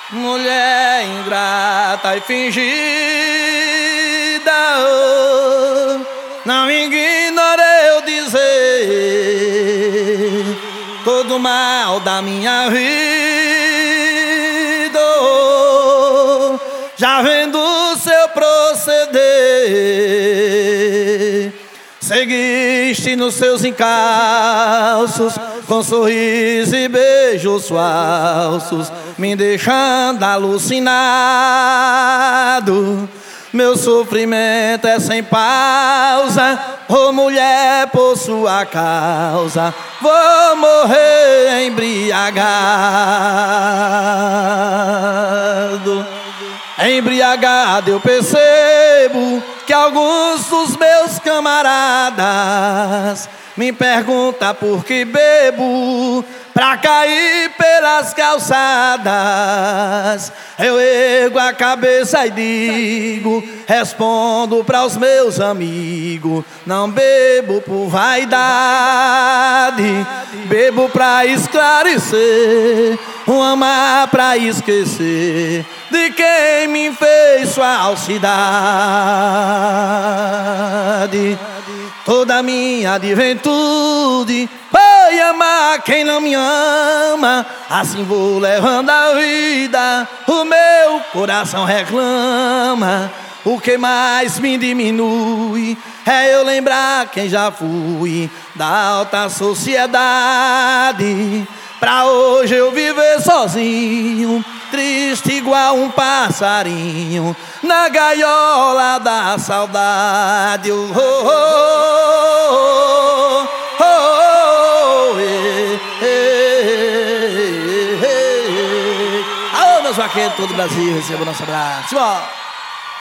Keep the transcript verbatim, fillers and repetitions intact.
mulher ingrata e fingida, oh, não ignorei eu dizer todo o mal da minha vida, oh, já vendo o seu proceder. Seguiste nos seus encalços, com sorriso e beijos falsos, me deixando alucinado. Meu sofrimento é sem pausa, ô mulher, por sua causa vou morrer embriagado. Embriagado eu percebo que alguns dos meus camaradas me perguntam por que bebo, pra cair pelas calçadas. Eu ergo a cabeça e digo, respondo para os meus amigos: não bebo por vaidade, bebo pra esclarecer, um amar pra esquecer de quem me fez falsidade. Toda a minha juventude foi amar quem não me ama, assim vou levando a vida, o meu coração reclama. O que mais me diminui é eu lembrar quem já fui da alta sociedade, pra hoje eu viver sozinho, triste igual um passarinho na gaiola da saudade. Oh, oh, oh, oh, oh, oh, eh, eh, eh, eh. Alô, meus vaqueiros, todo o Brasil, receba o nosso abraço.